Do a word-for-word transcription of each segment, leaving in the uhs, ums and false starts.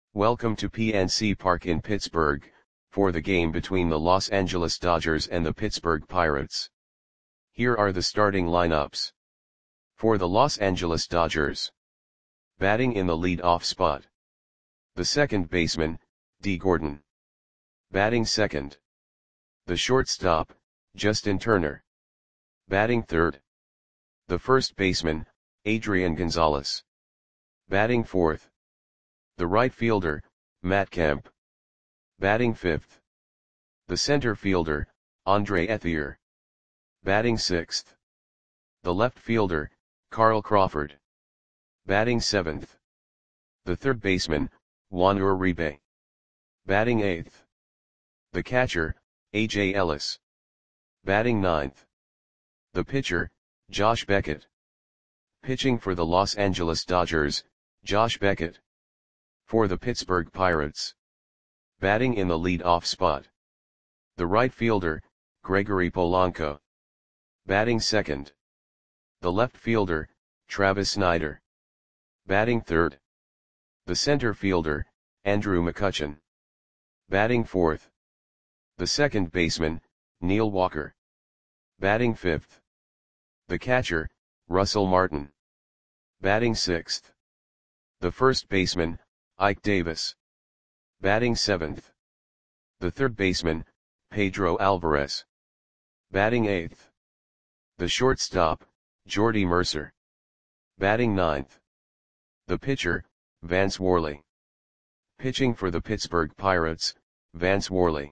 Welcome to P N C Park in Pittsburgh, for the game between the Los Angeles Dodgers and the Pittsburgh Pirates. Here are the starting lineups. For the Los Angeles Dodgers. Batting in the lead-off spot. The second baseman, Dee Gordon. Batting second. The shortstop, Justin Turner. Batting third. The first baseman, Adrian Gonzalez. Batting fourth. The right fielder, Matt Kemp. Batting fifth. The center fielder, Andre Ethier. Batting sixth. The left fielder, Carl Crawford. Batting seventh. The third baseman, Juan Uribe. Batting eighth. The catcher, A J Ellis. Batting ninth. The pitcher, Josh Beckett. Pitching for the Los Angeles Dodgers, Josh Beckett. For the Pittsburgh Pirates. Batting in the lead-off spot. The right fielder, Gregory Polanco. Batting second. The left fielder, Travis Snider. Batting third. The center fielder, Andrew McCutchen. Batting fourth. The second baseman, Neil Walker. Batting fifth. The catcher, Russell Martin. Batting sixth. The first baseman, Ike Davis. Batting seventh. The third baseman, Pedro Alvarez. Batting eighth. The shortstop, Jordy Mercer. Batting ninth. The pitcher, Vance Worley. Pitching for the Pittsburgh Pirates, Vance Worley.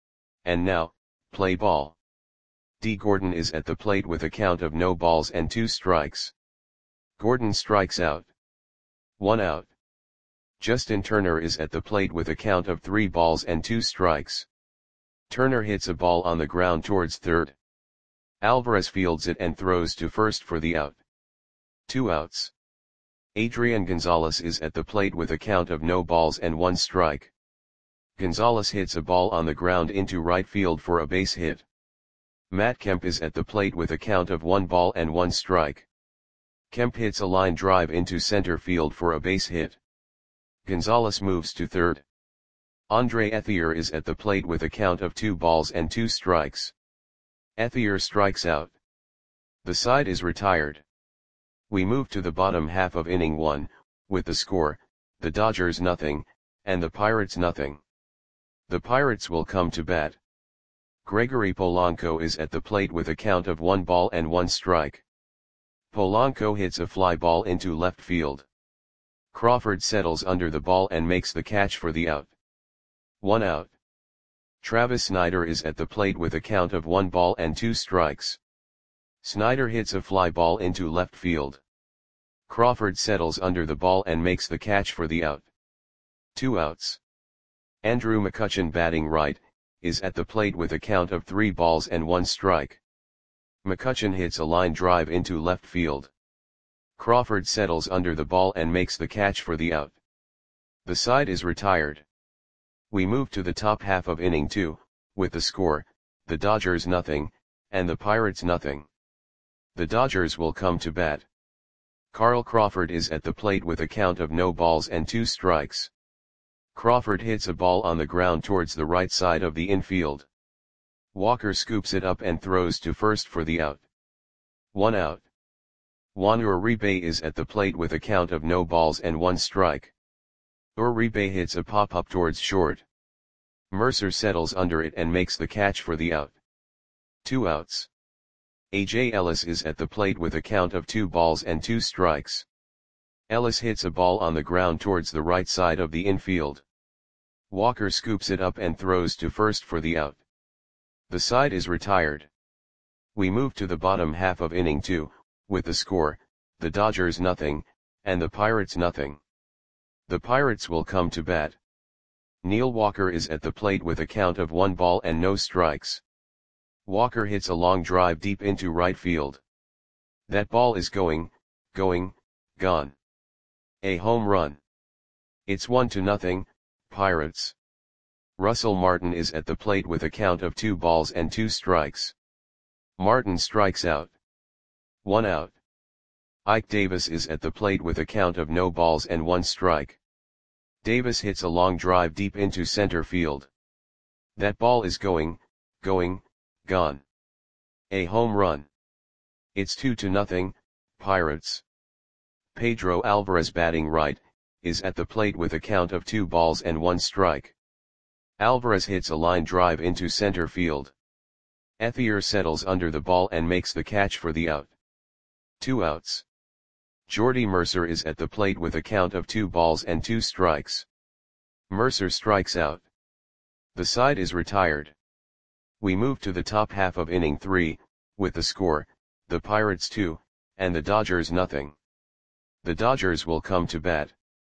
And now, play ball. Dee Gordon is at the plate with a count of no balls and two strikes. Gordon strikes out. One out. Justin Turner is at the plate with a count of three balls and two strikes. Turner hits a ball on the ground towards third. Alvarez fields it and throws to first for the out. Two outs. Adrian Gonzalez is at the plate with a count of no balls and one strike. Gonzalez hits a ball on the ground into right field for a base hit. Matt Kemp is at the plate with a count of one ball and one strike. Kemp hits a line drive into center field for a base hit. Gonzalez moves to third. Andre Ethier is at the plate with a count of two balls and two strikes. Ethier strikes out. The side is retired. We move to the bottom half of inning one, with the score, the Dodgers nothing, and the Pirates nothing. The Pirates will come to bat. Gregory Polanco is at the plate with a count of one ball and one strike. Polanco hits a fly ball into left field. Crawford settles under the ball and makes the catch for the out. One out. Travis Snider is at the plate with a count of one ball and two strikes. Snider hits a fly ball into left field. Crawford settles under the ball and makes the catch for the out. Two outs. Andrew McCutchen, batting right, is at the plate with a count of three balls and one strike. McCutchen hits a line drive into left field. Crawford settles under the ball and makes the catch for the out. The side is retired. We move to the top half of inning two, with the score, the Dodgers nothing, and the Pirates nothing. The Dodgers will come to bat. Carl Crawford is at the plate with a count of no balls and two strikes. Crawford hits a ball on the ground towards the right side of the infield. Walker scoops it up and throws to first for the out. One out. Juan Uribe is at the plate with a count of no balls and one strike. Uribe hits a pop-up towards short. Mercer settles under it and makes the catch for the out. Two outs. A J Ellis is at the plate with a count of two balls and two strikes. Ellis hits a ball on the ground towards the right side of the infield. Walker scoops it up and throws to first for the out. The side is retired. We move to the bottom half of inning two, with the score, the Dodgers nothing, and the Pirates nothing. The Pirates will come to bat. Neil Walker is at the plate with a count of one ball and no strikes. Walker hits a long drive deep into right field. That ball is going, going, gone. A home run. It's one to nothing, Pirates. Russell Martin is at the plate with a count of two balls and two strikes. Martin strikes out. One out. Ike Davis is at the plate with a count of no balls and one strike. Davis hits a long drive deep into center field. That ball is going, going, gone. A home run. It's two to nothing, Pirates. Pedro Alvarez, batting right, is at the plate with a count of two balls and one strike. Alvarez hits a line drive into center field. Ethier settles under the ball and makes the catch for the out. Two outs. Jordy Mercer is at the plate with a count of two balls and two strikes. Mercer strikes out. The side is retired. We move to the top half of inning three, with the score, the Pirates two, and the Dodgers nothing. The Dodgers will come to bat.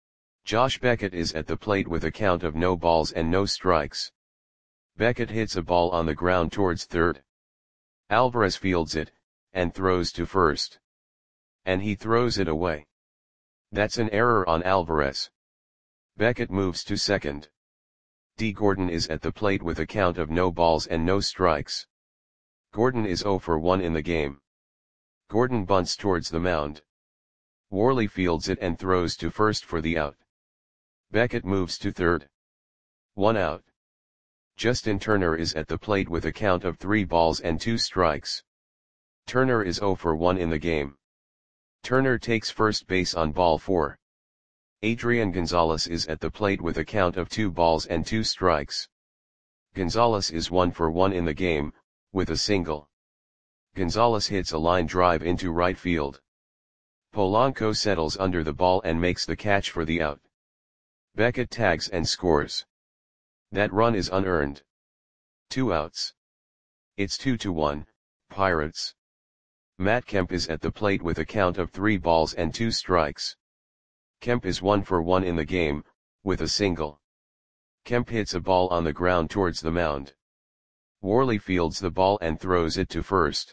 Josh Beckett is at the plate with a count of no balls and no strikes. Beckett hits a ball on the ground towards third. Alvarez fields it, and throws to first. And he throws it away. That's an error on Alvarez. Beckett moves to second. D. Gordon is at the plate with a count of no balls and no strikes. Gordon is oh for one in the game. Gordon bunts towards the mound. Worley fields it and throws to first for the out. Beckett moves to third. One out. Justin Turner is at the plate with a count of three balls and two strikes. Turner is oh for one in the game. Turner takes first base on ball four. Adrian Gonzalez is at the plate with a count of two balls and two strikes. Gonzalez is one for one in the game, with a single. Gonzalez hits a line drive into right field. Polanco settles under the ball and makes the catch for the out. Beckett tags and scores. That run is unearned. Two outs. It's two to one, Pirates. Matt Kemp is at the plate with a count of three balls and two strikes. Kemp is one for one in the game, with a single. Kemp hits a ball on the ground towards the mound. Worley fields the ball and throws it to first.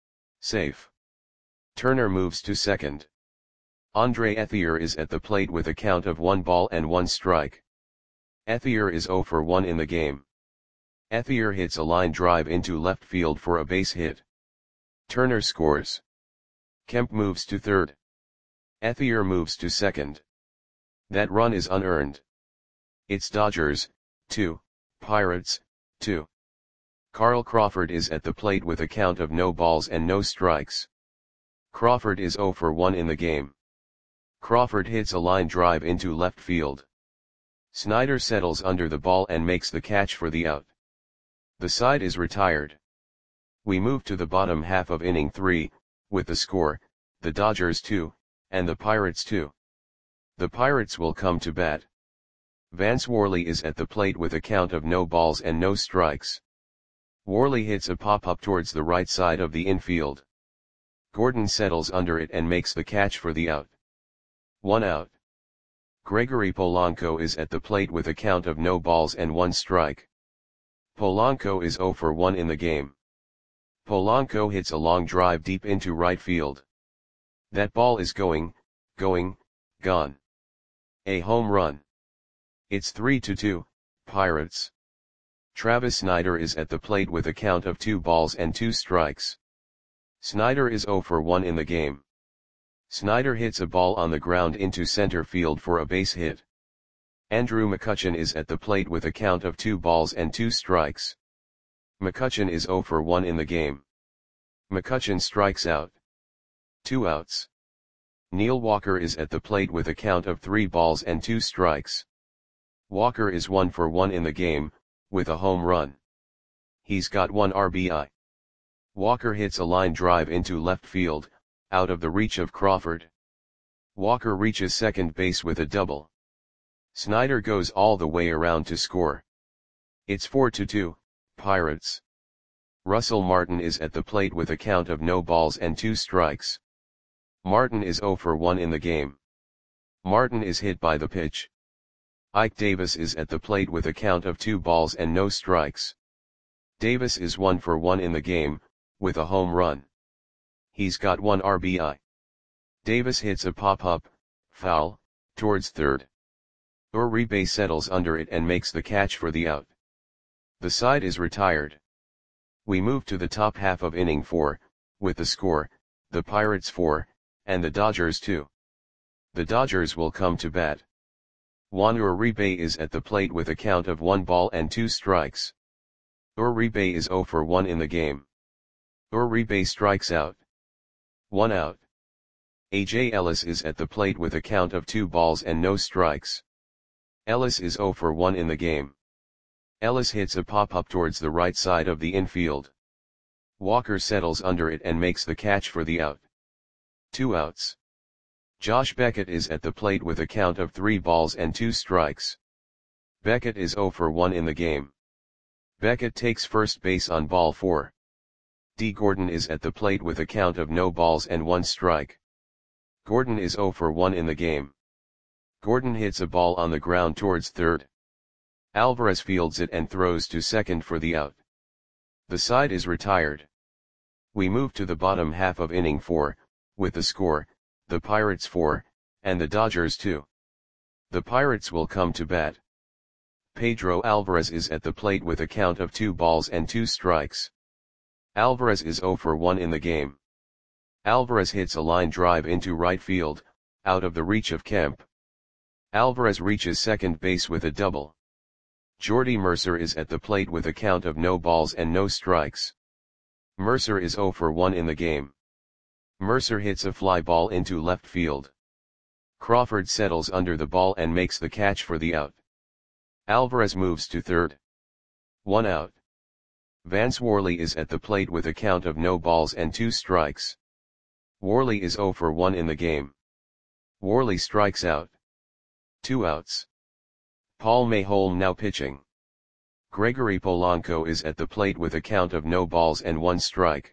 Safe. Turner moves to second. Andre Ethier is at the plate with a count of one ball and one strike. Ethier is oh for one in the game. Ethier hits a line drive into left field for a base hit. Turner scores. Kemp moves to third. Ethier moves to second. That run is unearned. It's Dodgers, two, Pirates, two. Carl Crawford is at the plate with a count of no balls and no strikes. Crawford is oh for one in the game. Crawford hits a line drive into left field. Snyder settles under the ball and makes the catch for the out. The side is retired. We move to the bottom half of inning three, with the score, the Dodgers two, and the Pirates two. The Pirates will come to bat. Vance Worley is at the plate with a count of no balls and no strikes. Worley hits a pop-up towards the right side of the infield. Gordon settles under it and makes the catch for the out. One out. Gregory Polanco is at the plate with a count of no balls and one strike. Polanco is oh for one in the game. Polanco hits a long drive deep into right field. That ball is going, going, gone. A home run. It's three to two, Pirates. Travis Snyder is at the plate with a count of two balls and two strikes. Snyder is oh for one in the game. Snyder hits a ball on the ground into center field for a base hit. Andrew McCutchen is at the plate with a count of two balls and two strikes. McCutchen is oh for one in the game. McCutchen strikes out. Two outs. Neil Walker is at the plate with a count of three balls and two strikes. Walker is one for one in the game, with a home run. He's got one R B I. Walker hits a line drive into left field, out of the reach of Crawford. Walker reaches second base with a double. Snyder goes all the way around to score. It's four to two, Pirates. Russell Martin is at the plate with a count of no balls and two strikes. Martin is oh for one in the game. Martin is hit by the pitch. Ike Davis is at the plate with a count of two balls and no strikes. Davis is one for one in the game, with a home run. He's got one R B I. Davis hits a pop-up, foul, towards third. Uribe settles under it and makes the catch for the out. The side is retired. We move to the top half of inning four, with the score, the Pirates four, and the Dodgers two. The Dodgers will come to bat. Juan Uribe is at the plate with a count of one ball and two strikes. Uribe is zero for one in the game. Uribe strikes out. One out. A J Ellis is at the plate with a count of two balls and no strikes. Ellis is zero for one in the game. Ellis hits a pop-up towards the right side of the infield. Walker settles under it and makes the catch for the out. Two outs. Josh Beckett is at the plate with a count of three balls and two strikes. Beckett is zero for one in the game. Beckett takes first base on ball four. D. Gordon is at the plate with a count of no balls and one strike. Gordon is zero for one in the game. Gordon hits a ball on the ground towards third. Alvarez fields it and throws to second for the out. The side is retired. We move to the bottom half of inning four, with the score, the Pirates four, and the Dodgers two. The Pirates will come to bat. Pedro Alvarez is at the plate with a count of two balls and two strikes. Alvarez is zero for one in the game. Alvarez hits a line drive into right field, out of the reach of Kemp. Alvarez reaches second base with a double. Jordy Mercer is at the plate with a count of no balls and no strikes. Mercer is zero for one in the game. Mercer hits a fly ball into left field. Crawford settles under the ball and makes the catch for the out. Alvarez moves to third. One out. Vance Worley is at the plate with a count of no balls and two strikes. Worley is zero for one in the game. Worley strikes out. Two outs. Paul Mayholm now pitching. Gregory Polanco is at the plate with a count of no balls and one strike.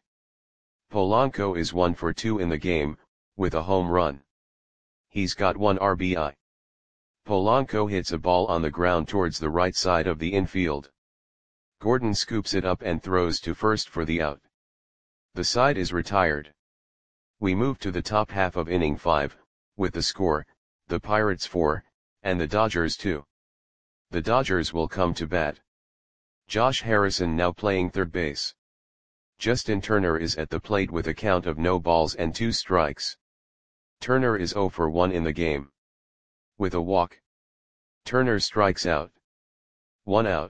Polanco is one for two in the game, with a home run. He's got one R B I. Polanco hits a ball on the ground towards the right side of the infield. Gordon scoops it up and throws to first for the out. The side is retired. We move to the top half of inning five, with the score, the Pirates four, and the Dodgers two. The Dodgers will come to bat. Josh Harrison now playing third base. Justin Turner is at the plate with a count of no balls and two strikes. Turner is zero for one in the game. With a walk. Turner strikes out. One out.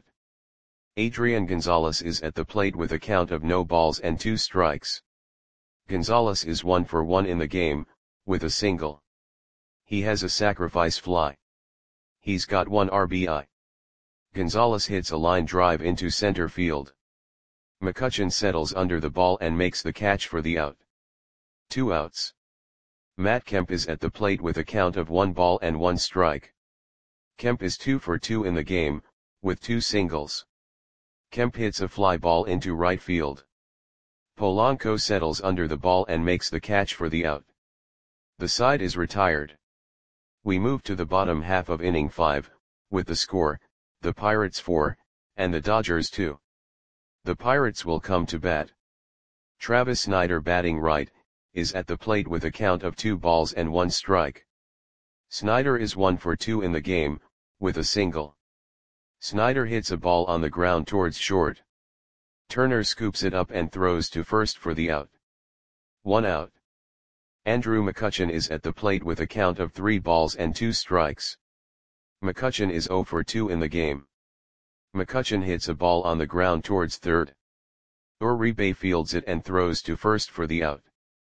Adrian Gonzalez is at the plate with a count of no balls and two strikes. Gonzalez is one for one in the game, with a single. He has a sacrifice fly. He's got one R B I. Gonzalez hits a line drive into center field. McCutchen settles under the ball and makes the catch for the out. Two outs. Matt Kemp is at the plate with a count of one ball and one strike. Kemp is two for two in the game, with two singles. Kemp hits a fly ball into right field. Polanco settles under the ball and makes the catch for the out. The side is retired. We move to the bottom half of inning five, with the score, the Pirates four, and the Dodgers two. The Pirates will come to bat. Travis Snider batting right, is at the plate with a count of two balls and one strike. Snider is one for two in the game, with a single. Snider hits a ball on the ground towards short. Turner scoops it up and throws to first for the out. One out. Andrew McCutchen is at the plate with a count of three balls and two strikes. McCutchen is zero for two in the game. McCutchen hits a ball on the ground towards third. Uribe fields it and throws to first for the out.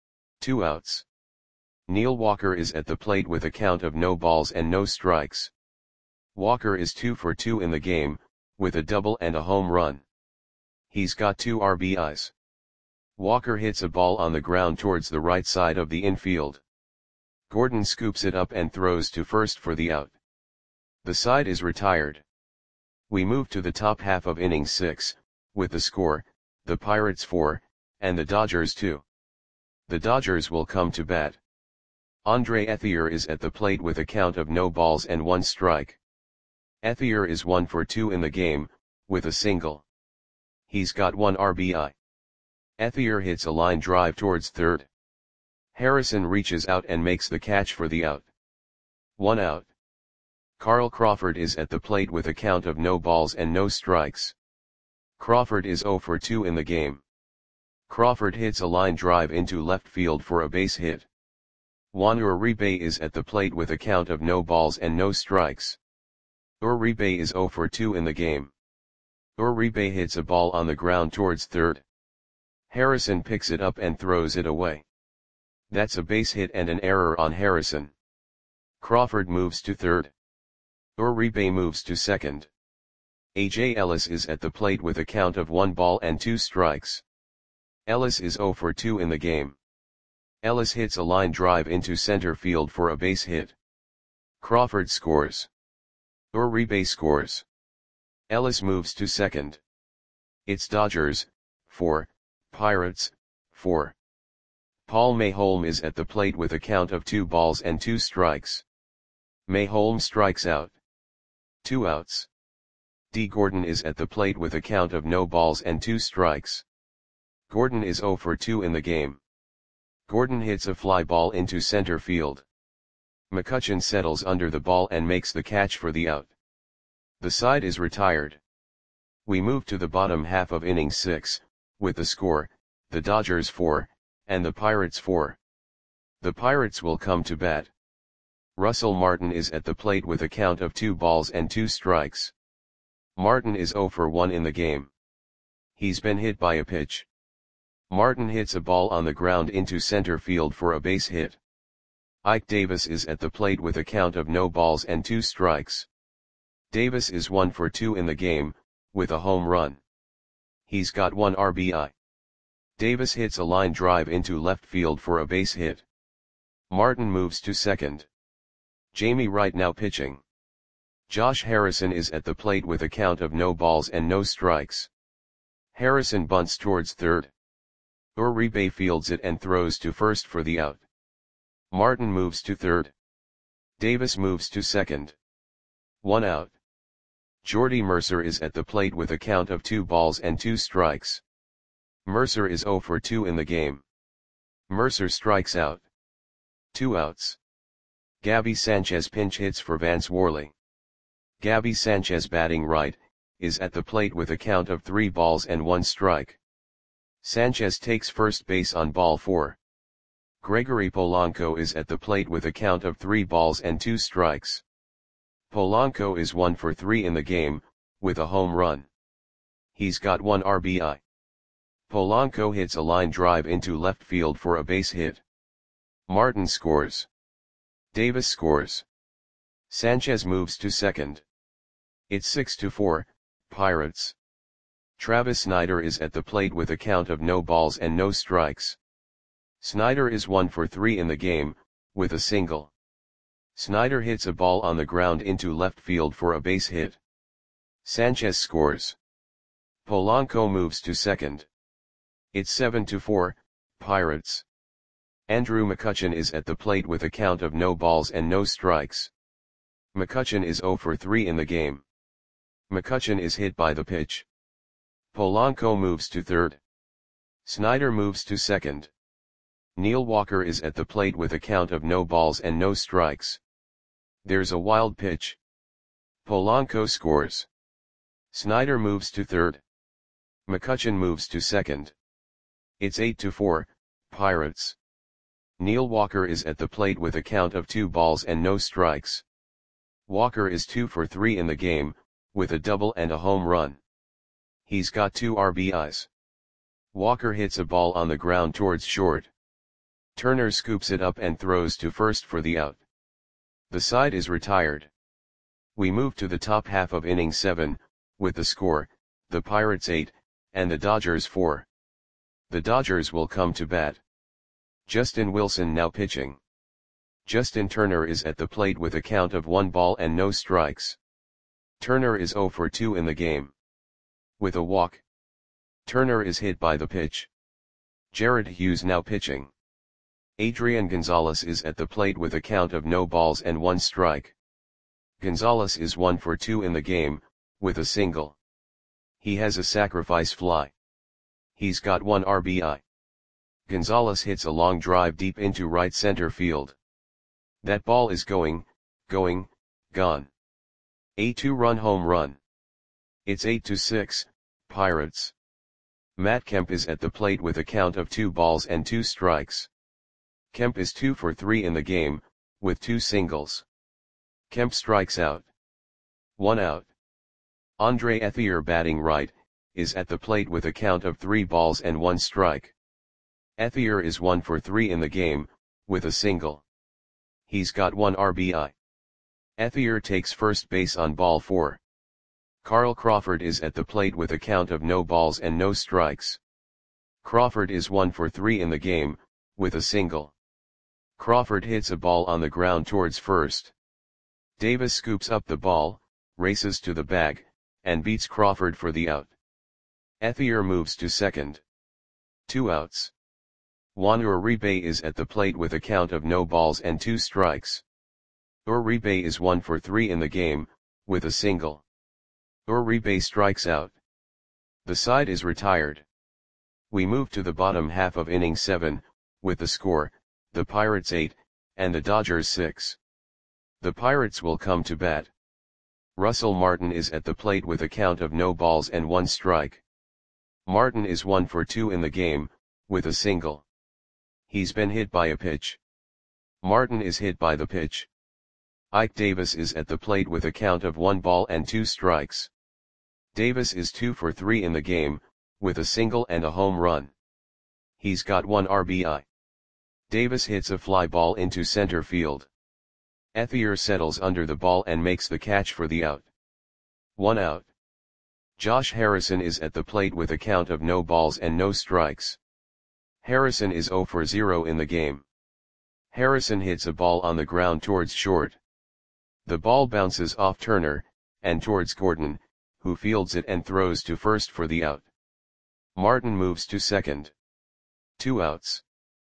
Two outs. Neil Walker is at the plate with a count of no balls and no strikes. Walker is two for two in the game, with a double and a home run. He's got two R B Is. Walker hits a ball on the ground towards the right side of the infield. Gordon scoops it up and throws to first for the out. The side is retired. We move to the top half of inning six, with the score, the Pirates four, and the Dodgers two. The Dodgers will come to bat. Andre Ethier is at the plate with a count of no balls and one strike. Ethier is one for two in the game, with a single. He's got one R B I. Ethier hits a line drive towards third. Harrison reaches out and makes the catch for the out. One out. Carl Crawford is at the plate with a count of no balls and no strikes. Crawford is zero for two in the game. Crawford hits a line drive into left field for a base hit. Juan Uribe is at the plate with a count of no balls and no strikes. Uribe is zero for two in the game. Uribe hits a ball on the ground towards third. Harrison picks it up and throws it away. That's a base hit and an error on Harrison. Crawford moves to third. Uribe moves to second. A J Ellis is at the plate with a count of one ball and two strikes. Ellis is zero for two in the game. Ellis hits a line drive into center field for a base hit. Crawford scores. Uribe scores. Ellis moves to second. It's Dodgers, four, Pirates, four. Paul Mayholm is at the plate with a count of two balls and two strikes. Mayholm strikes out. Two outs. D. Gordon is at the plate with a count of no balls and two strikes. Gordon is zero for two in the game. Gordon hits a fly ball into center field. McCutchen settles under the ball and makes the catch for the out. The side is retired. We move to the bottom half of inning six, with the score, the Dodgers four, and the Pirates four. The Pirates will come to bat. Russell Martin is at the plate with a count of two balls and two strikes. Martin is zero for one in the game. He's been hit by a pitch. Martin hits a ball on the ground into center field for a base hit. Ike Davis is at the plate with a count of no balls and two strikes. Davis is one for two in the game, with a home run. He's got one R B I. Davis hits a line drive into left field for a base hit. Martin moves to second. Jamie Wright now pitching. Josh Harrison is at the plate with a count of no balls and no strikes. Harrison bunts towards third. Uribe fields it and throws to first for the out. Martin moves to third. Davis moves to second. One out. Jordy Mercer is at the plate with a count of two balls and two strikes. Mercer is zero for two in the game. Mercer strikes out. Two outs. Gabby Sanchez pinch hits for Vance Worley. Gabby Sanchez, batting right, is at the plate with a count of three balls and one strike. Sanchez takes first base on ball four. Gregory Polanco is at the plate with a count of three balls and two strikes. Polanco is one for three in the game, with a home run. He's got one R B I. Polanco hits a line drive into left field for a base hit. Martin scores. Davis scores. Sanchez moves to second. It's six to four, Pirates. Travis Snyder is at the plate with a count of no balls and no strikes. Snyder is one for three in the game, with a single. Snyder hits a ball on the ground into left field for a base hit. Sanchez scores. Polanco moves to second. It's seven to four, Pirates. Andrew McCutchen is at the plate with a count of no balls and no strikes. McCutchen is zero for three in the game. McCutchen is hit by the pitch. Polanco moves to third. Snyder moves to second. Neil Walker is at the plate with a count of no balls and no strikes. There's a wild pitch. Polanco scores. Snyder moves to third. McCutchen moves to second. It's eight to four, Pirates. Neil Walker is at the plate with a count of two balls and no strikes. Walker is two for three in the game, with a double and a home run. He's got two R B Is. Walker hits a ball on the ground towards short. Turner scoops it up and throws to first for the out. The side is retired. We move to the top half of inning seven, with the score, the Pirates eight, and the Dodgers four. The Dodgers will come to bat. Justin Wilson now pitching. Justin Turner is at the plate with a count of one ball and no strikes. Turner is zero for two in the game. With a walk. Turner is hit by the pitch. Jared Hughes now pitching. Adrian Gonzalez is at the plate with a count of no balls and one strike. Gonzalez is one for two in the game, with a single. He has a sacrifice fly. He's got one R B I. Gonzalez hits a long drive deep into right center field. That ball is going, going, gone. A two-run home run. It's eight to six, Pirates. Matt Kemp is at the plate with a count of two balls and two strikes. Kemp is two for three in the game, with two singles. Kemp strikes out. One out. Andre Ethier batting right, is at the plate with a count of three balls and one strike. Ethier is one for three in the game, with a single. He's got one R B I. Ethier takes first base on ball four. Carl Crawford is at the plate with a count of no balls and no strikes. Crawford is one for three in the game, with a single. Crawford hits a ball on the ground towards first. Davis scoops up the ball, races to the bag, and beats Crawford for the out. Ethier moves to second. Two outs. Juan Uribe is at the plate with a count of no balls and two strikes. Uribe is one for three in the game, with a single. Uribe strikes out. The side is retired. We move to the bottom half of inning seven, with the score, the Pirates eight, and the Dodgers six. The Pirates will come to bat. Russell Martin is at the plate with a count of no balls and one strike. Martin is one for two in the game, with a single. He's been hit by a pitch. Martin is hit by the pitch. Ike Davis is at the plate with a count of one ball and two strikes. Davis is two for three in the game, with a single and a home run. He's got one R B I. Davis hits a fly ball into center field. Ethier settles under the ball and makes the catch for the out. One out. Josh Harrison is at the plate with a count of no balls and no strikes. Harrison is zero for zero in the game. Harrison hits a ball on the ground towards short. The ball bounces off Turner, and towards Gordon, who fields it and throws to first for the out. Martin moves to second. Two outs.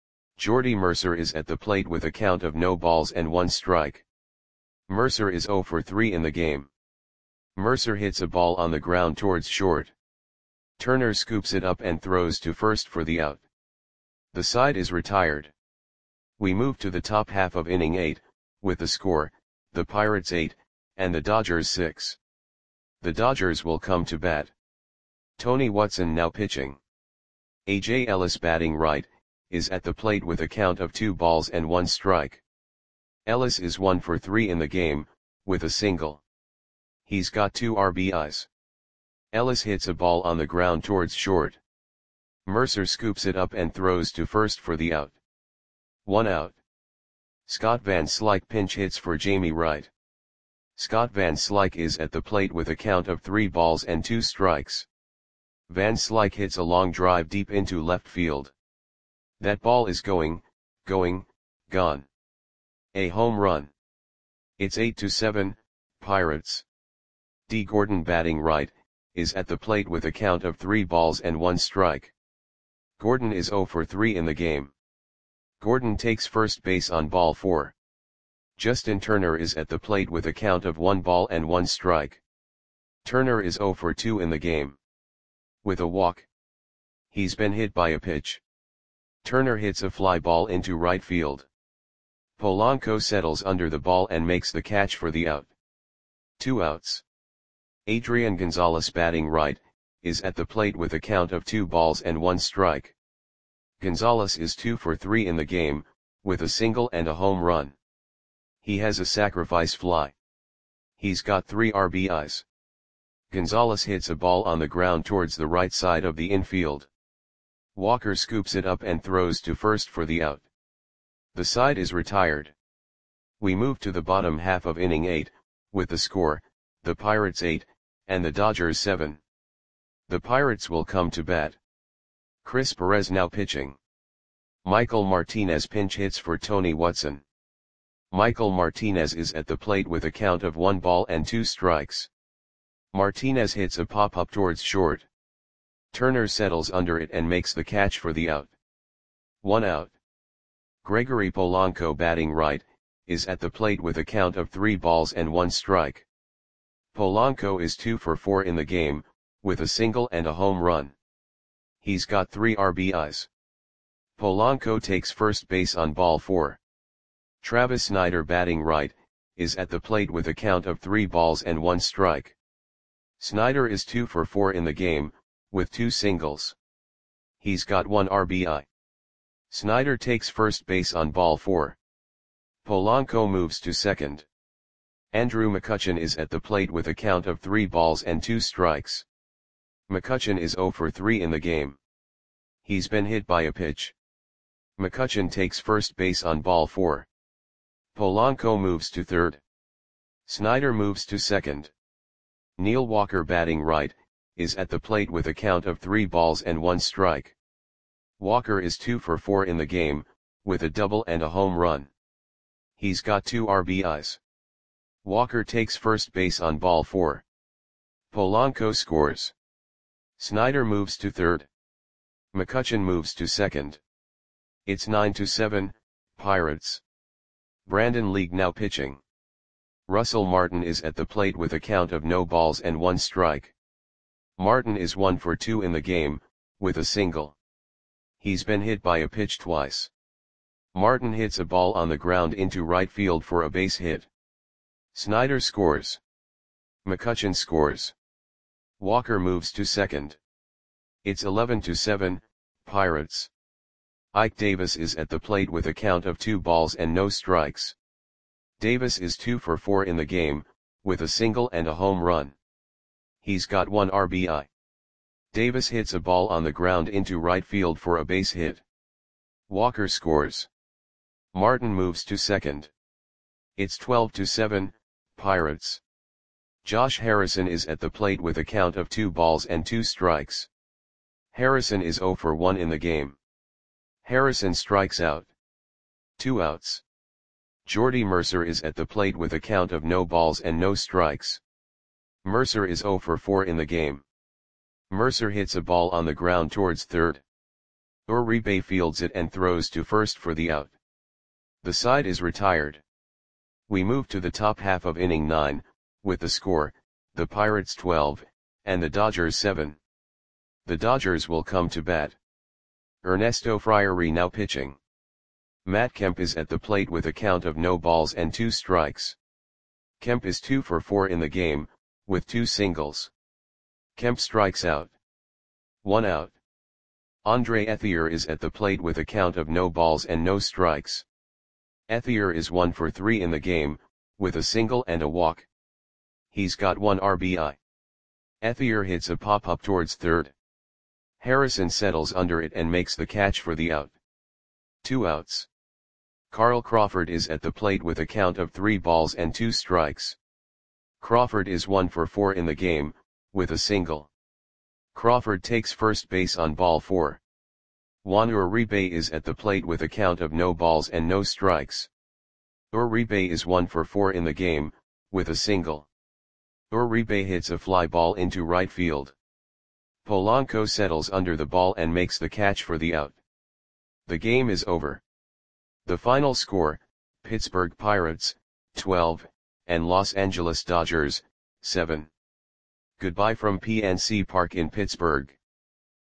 Jordy Mercer is at the plate with a count of no balls and one strike. Mercer is zero for three in the game. Mercer hits a ball on the ground towards short. Turner scoops it up and throws to first for the out. The side is retired. We move to the top half of inning eight, with the score, the Pirates eight, and the Dodgers six. The Dodgers will come to bat. Tony Watson now pitching. A J Ellis batting right, is at the plate with a count of two balls and one strike. Ellis is one for three in the game, with a single. He's got two R B Is. Ellis hits a ball on the ground towards short. Mercer scoops it up and throws to first for the out. One out. Scott Van Slyke pinch hits for Jamie Wright. Scott Van Slyke is at the plate with a count of three balls and two strikes. Van Slyke hits a long drive deep into left field. That ball is going, going, gone. A home run. It's eight to seven, Pirates. D. Gordon batting right, is at the plate with a count of three balls and one strike. Gordon is zero for three in the game. Gordon takes first base on ball four. Justin Turner is at the plate with a count of one ball and one strike. Turner is zero for two in the game. With a walk. He's been hit by a pitch. Turner hits a fly ball into right field. Polanco settles under the ball and makes the catch for the out. Two outs. Adrian Gonzalez batting right, is at the plate with a count of two balls and one strike. Gonzalez is two for three in the game, with a single and a home run. He has a sacrifice fly. He's got three R B Is. Gonzalez hits a ball on the ground towards the right side of the infield. Walker scoops it up and throws to first for the out. The side is retired. We move to the bottom half of inning eight, with the score, the Pirates eight, and the Dodgers seven. The Pirates will come to bat. Chris Perez now pitching. Michael Martinez pinch hits for Tony Watson. Michael Martinez is at the plate with a count of one ball and two strikes. Martinez hits a pop-up towards short. Turner settles under it and makes the catch for the out. One out. Gregory Polanco batting right, is at the plate with a count of three balls and one strike. Polanco is two for four in the game, with a single and a home run. He's got three R B Is. Polanco takes first base on ball four. Travis Snider batting right, is at the plate with a count of three balls and one strike. Snider is two for four in the game, with two singles. He's got one R B I. Snider takes first base on ball four. Polanco moves to second. Andrew McCutchen is at the plate with a count of three balls and two strikes. McCutchen is zero for three in the game. He's been hit by a pitch. McCutchen takes first base on ball four. Polanco moves to third. Snyder moves to second. Neil Walker, batting right, is at the plate with a count of three balls and one strike. Walker is two for four in the game, with a double and a home run. He's got two R B Is. Walker takes first base on ball four. Polanco scores. Snyder moves to third. McCutchen moves to second. It's nine to seven, Pirates. Brandon League now pitching. Russell Martin is at the plate with a count of no balls and one strike. Martin is one for two in the game, with a single. He's been hit by a pitch twice. Martin hits a ball on the ground into right field for a base hit. Snyder scores. McCutchen scores. Walker moves to second. It's eleven to seven, Pirates. Ike Davis is at the plate with a count of two balls and no strikes. Davis is two for four in the game, with a single and a home run. He's got one R B I. Davis hits a ball on the ground into right field for a base hit. Walker scores. Martin moves to second. It's twelve to seven, Pirates. Josh Harrison is at the plate with a count of two balls and two strikes. Harrison is zero for one in the game. Harrison strikes out. Two outs. Jordy Mercer is at the plate with a count of no balls and no strikes. Mercer is zero for four in the game. Mercer hits a ball on the ground towards third. Uribe fields it and throws to first for the out. The side is retired. We move to the top half of inning nine, with the score, the Pirates twelve, and the Dodgers seven. The Dodgers will come to bat. Ernesto Friary now pitching. Matt Kemp is at the plate with a count of no balls and two strikes. Kemp is two for four in the game, with two singles. Kemp strikes out. One out. Andre Ethier is at the plate with a count of no balls and no strikes. Ethier is one for three in the game, with a single and a walk. He's got one R B I. Ethier hits a pop-up towards third. Harrison settles under it and makes the catch for the out. Two outs. Carl Crawford is at the plate with a count of three balls and two strikes. Crawford is one for four in the game, with a single. Crawford takes first base on ball four. Juan Uribe is at the plate with a count of no balls and no strikes. Uribe is one for four in the game, with a single. Uribe hits a fly ball into right field. Polanco settles under the ball and makes the catch for the out. The game is over. The final score, Pittsburgh Pirates, twelve, and Los Angeles Dodgers, seven. Goodbye from P N C Park in Pittsburgh.